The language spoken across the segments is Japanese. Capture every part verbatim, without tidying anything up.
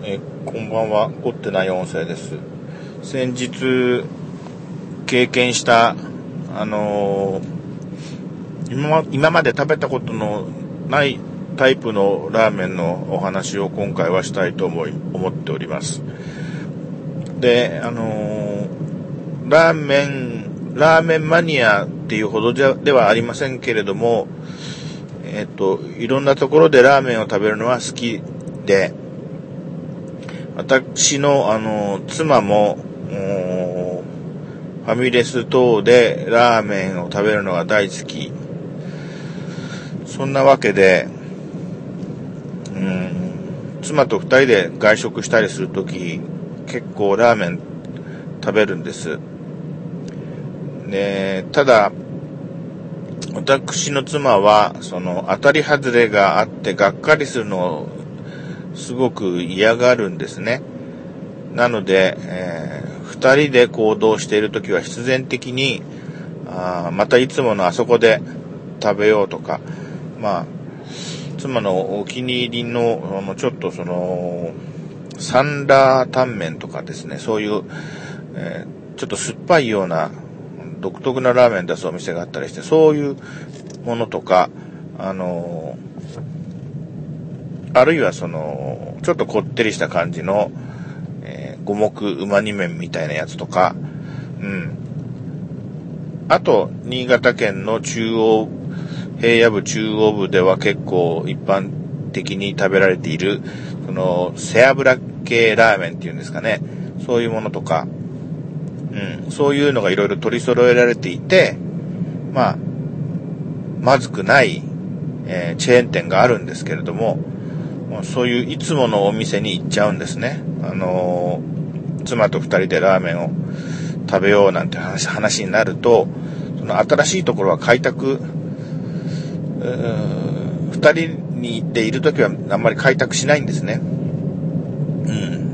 えこんばんは。凝ってない音声です。先日経験したあのー、今, 今まで食べたことのないタイプのラーメンのお話を今回はしたいと思い思っております。で、あのー、ラーメンラーメンマニアっていうほどではありませんけれども、えっといろんなところでラーメンを食べるのは好きで、私のあの妻もファミレス等でラーメンを食べるのが大好き。そんなわけで、うん、妻と二人で外食したりするとき、結構ラーメン食べるんです。で、ただ私の妻はその当たり外れがあってがっかりするのをすごく嫌がるんですね。なので、えー、二人で行動しているときは必然的にあまたいつものあそこで食べようとか、まあ妻のお気に入りの、あのちょっとそのサンラータンメンとかですね、そういう、えー、ちょっと酸っぱいような独特なラーメン出すお店があったりして、そういうものとか、あのあるいはそのちょっとこってりした感じの、えー、五目うま煮麺みたいなやつとか、うん。あと新潟県の中央平野部中央部では結構一般的に食べられているその背脂系ラーメンっていうんですかね、そういうものとか、うん、そういうのがいろいろ取り揃えられていて、まあまずくない、えー、チェーン店があるんですけれども、そういういつものお店に行っちゃうんですね。あのー、妻と二人でラーメンを食べようなんて話、話になると、その新しいところは開拓、二人に行っているときはあんまり開拓しないんですね。うん。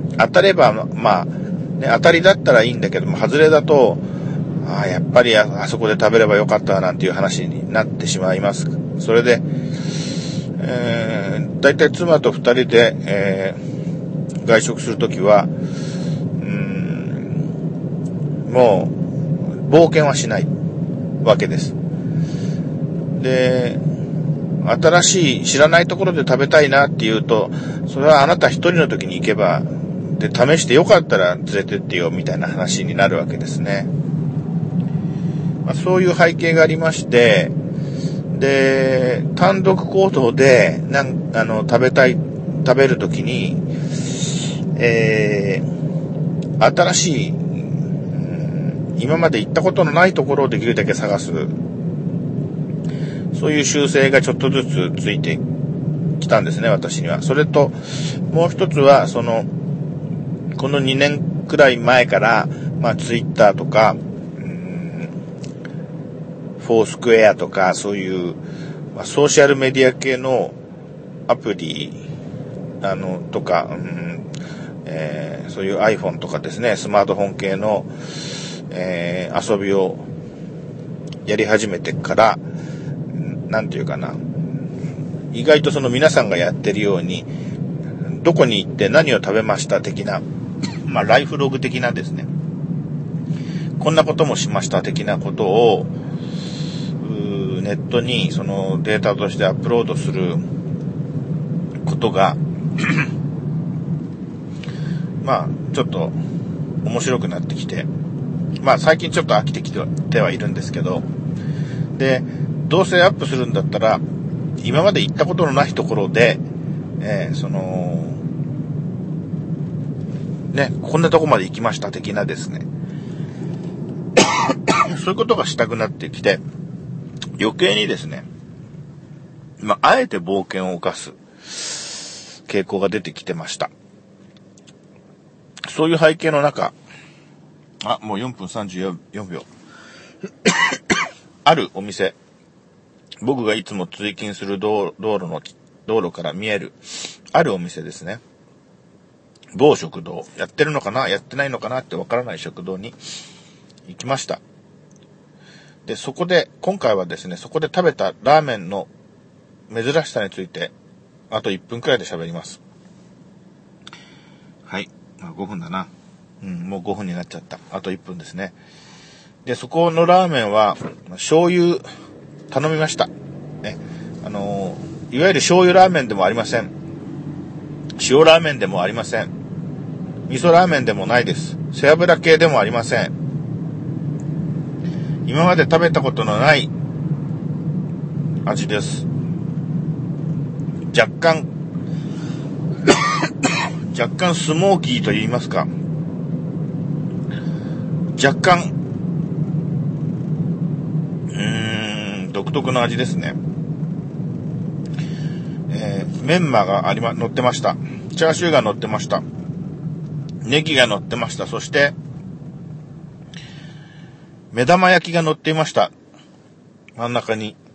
当たれば、まあ、ね、当たりだったらいいんだけども、外れだと、ああ、やっぱり あ, あそこで食べればよかったなんていう話になってしまいます。それで、えー、だいたい妻と二人で、えー、外食するときは、うーん、もう冒険はしないわけです。で、新しい知らないところで食べたいなっていうと、それはあなた一人の時に行けば、で試してよかったら連れてってよみたいな話になるわけですね。まあ、そういう背景がありまして、で、単独行動でなんあの食べたい食べるときに、えー、新しい、うん、今まで行ったことのないところをできるだけ探す、そういう習性がちょっとずつついてきたんですね、私には。それともう一つはそのこのにねんくらい前から、まあツイッターとかフォースクエアとかそういう、まあ、ソーシャルメディア系のアプリあのとか、うんえー、そういう iPhone とかですね、スマートフォン系の、えー、遊びをやり始めてから、なんていうかな、意外とその皆さんがやってるようにどこに行って何を食べました的な、まあライフログ的なですね、こんなこともしました的なことをネットにそのデータとしてアップロードすることがまあちょっと面白くなってきて、まあ最近ちょっと飽きてきてはいるんですけど、でどうせアップするんだったら今まで行ったことのないところで、えー、そのねこんなとこまで行きました的なですねそういうことがしたくなってきて、余計にですね、まあ、あえて冒険を犯す傾向が出てきてました。そういう背景の中、あ、もうよんぷんさんじゅうよんびょう。あるお店、僕がいつも通勤する道路の、道路から見える、あるお店ですね。某食堂、やってるのかな、やってないのかなってわからない食堂に行きました。で、そこで、今回はですね、そこで食べたラーメンの珍しさについて、あといっぷんくらいで喋ります。 はい。ごふんだな。うん、もうごふんになっちゃった。あといっぷんですね。で、そこのラーメンは、醤油頼みました。ね。あのー、いわゆる醤油ラーメンでもありません。塩ラーメンでもありません。味噌ラーメンでもないです。背脂系でもありません。今まで食べたことのない味です。若干、若干スモーキーと言いますか。若干、うーん、独特の味ですね。えー、メンマがありま、乗ってました。チャーシューが乗ってました。ネギが乗ってました。そして、目玉焼きが乗っていました。真ん中に。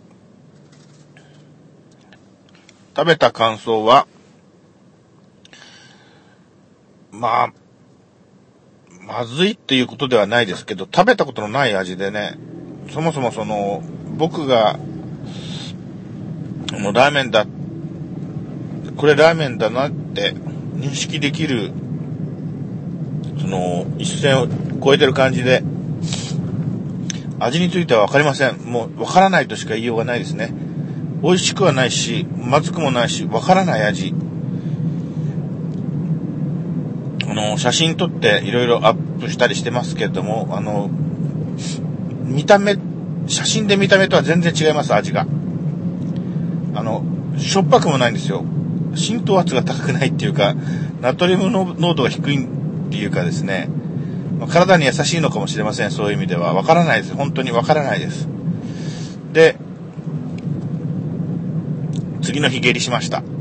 食べた感想は、まあ、まずいっていうことではないですけど、食べたことのない味でね、そもそもその、僕が、もうラーメンだ、これラーメンだなって認識できる、その、一線を越えてる感じで、味についてはわかりません。もう、わからないとしか言いようがないですね。美味しくはないし、まずくもないし、わからない味。あの、写真撮っていろいろアップしたりしてますけれども、あの、見た目、写真で見た目とは全然違います、味が。あの、しょっぱくもないんですよ。浸透圧が高くないっていうか、ナトリウムの濃度が低いっていうかですね、体に優しいのかもしれません、そういう意味では。わからないです。本当にわからないです。で、次の日下痢しました。